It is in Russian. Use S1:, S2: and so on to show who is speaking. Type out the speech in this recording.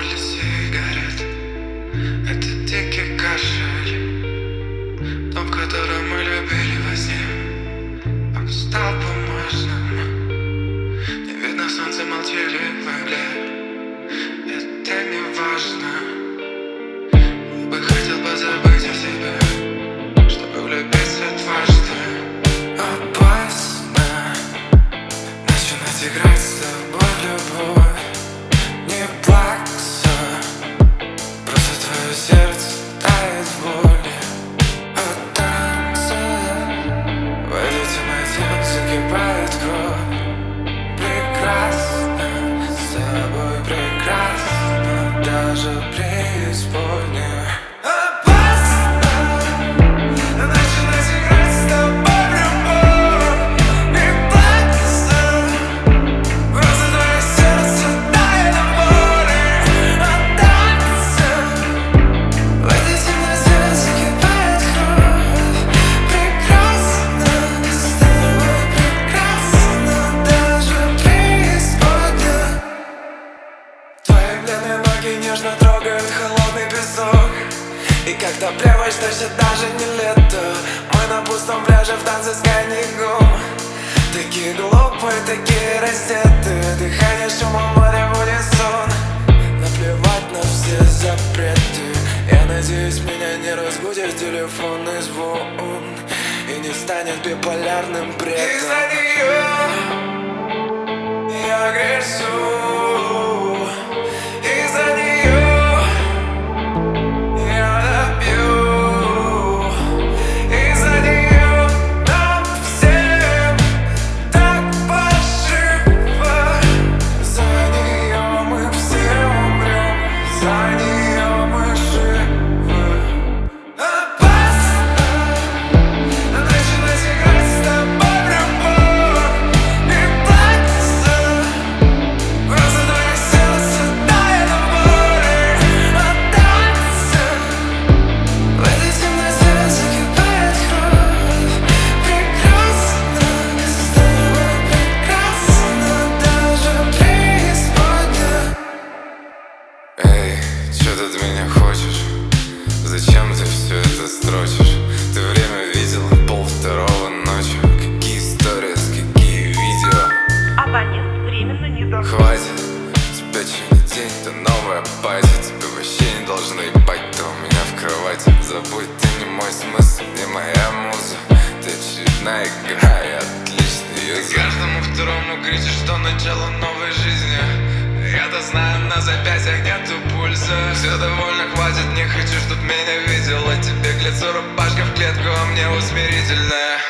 S1: для сигарет. Это дикий кашель, дом, в котором мы любили во сне. Он стал бумажным, не видно солнца, молчали в мгле. Это не важно. Я бы хотел позабыть о себе, чтобы влюбиться дважды. Опасно начинать играть с тобой в любовь. Не плакса, просто твое сердце тает в боли. От танца в этой темноте закипает кровь. Прекрасно, с тобой прекрасно, даже преисподняя. Нежно трогает холодный песок. И когда плеваешь, значит даже не лето. Мы на пустом пляже в танце с коньяком. Такие глупые, такие раздетые. Дыхание шумом моря в унисон. Наплевать на все запреты. Я надеюсь, меня не разбудит телефонный звон и не станет биполярным бредом. Из-за нее я грешу. Чё ты от меня хочешь? Зачем ты все это строчишь? Ты время видела, 1:30 ночи. Какие сторис, какие видео?
S2: Абонент временно не доступен.
S1: Хватит, тебя чё не день, то новая пати. Тебе вообще не должны ебать, то у меня в кровати. Забудь, ты не мой смысл, не моя муза. Ты очередная игра, и отличный язык. Ты каждому второму кричишь, что начало новой жизни. Я-то знаю, на запястьях нету пульса. Все довольно, хватит, не хочу, чтоб меня видела. Тебе к лицу рубашка в клетку, а мне усмирительная.